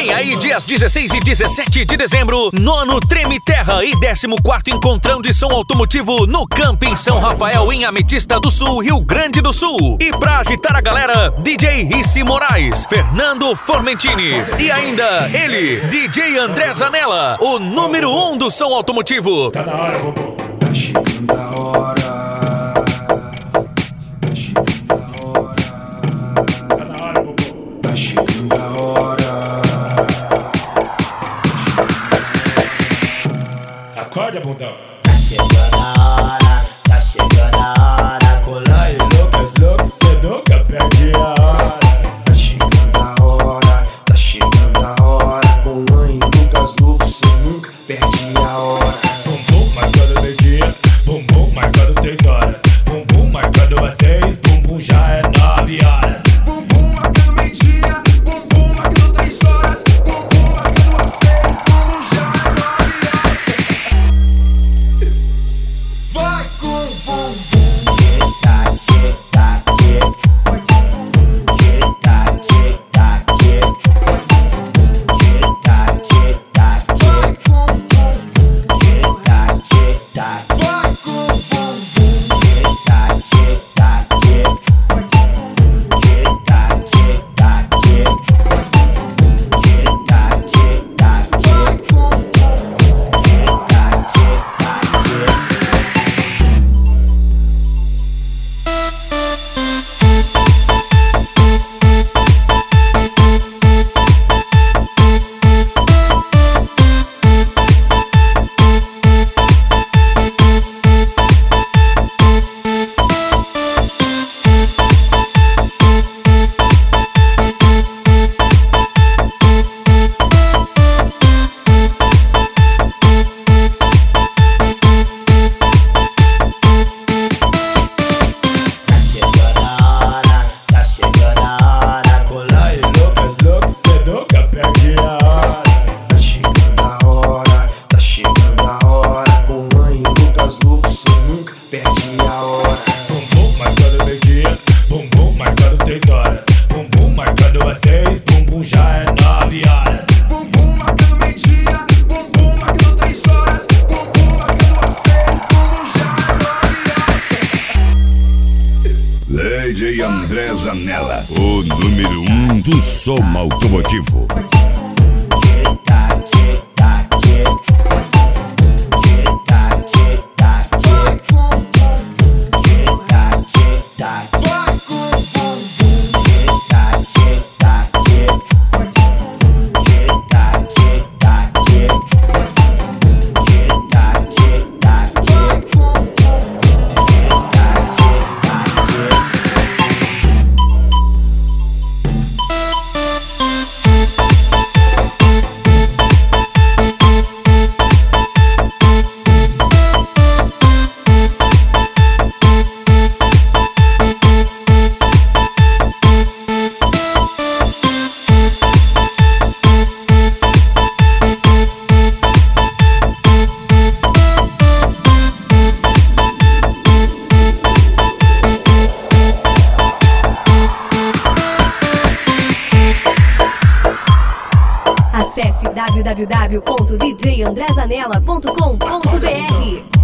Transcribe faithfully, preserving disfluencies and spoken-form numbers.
Vem aí dias dezesseis e dezessete de dezembro, nono Treme Terra e décimo quarto Encontrão de Som Automotivo no Camping São Rafael, em Ametista do Sul, Rio Grande do Sul. E pra agitar a galera, D J Rissi Moraes, Fernando Formentini e ainda ele, D J André Zanella, o número um do som automotivo. Tá na hora, bobo. Tá chegando a hora. Tá chegando a hora. Tá na hora, bobo. Tá chegando a hora. Acorda, bundão. Tá chegando a hora, tá chegando a hora. Colar e Lucas, Lucas, cê nunca perde a hora. Tá chegando a hora, tá chegando a hora. Colar e Lucas, Lucas, cê nunca perde a hora. Bumbum marcando meio-dia, bumbum marcando três horas. Bumbum marcando às seis, bumbum já é nove horas. Bumbum marcando meio-dia, bumbum marcando três horas. Bumbum marcando às seis, bumbum já é nove horas. Vai com o bumbum. Tic-tac, tic-tac, tic. Tic-tac, tic-tac, tic. Tic-tac, tic-tac, Vai tic. com o bumbum. Tic-tac, tic-tac. Vai com o bumbum. Tic-tac, tic-tac, tic. Tic-tac, tic-tac, tic. Tic-tac, tic-tac, Vai tic. com o bumbum. Tic-tac, tic-tac, tic. Tá chegando a hora, tá chegando a hora. Colar e Lucas, Lucas, cê nunca perde a hora. Tá chegando a hora, tá chegando a hora. Colar e Lucas, Lucas, cê nunca perde a hora. Bumbum marcando meio-dia, bumbum marcando três horas. Bumbum marcando às seis, bumbum já é nove horas. Bumbum marcando meio-dia, bumbum marcando três horas. Bumbum marcando às seis, bumbum já é nove horas. D J André Zanella, o número um do som automotivo. Tic-tac, tic-tac, tic. Tic-tac, tic-tac, Vai tic. com o bumbum. Tic-tac, tic-tac. Vai com o bumbum. Tic-tac, tic-tac, tic. Tic-tac, tic-tac, tic. Tic-tac, tic-tac, Vai tic. com o bumbum. Tic-tac, tic-tac, tic. Acesse w w w ponto d j andré zanella ponto com ponto b r.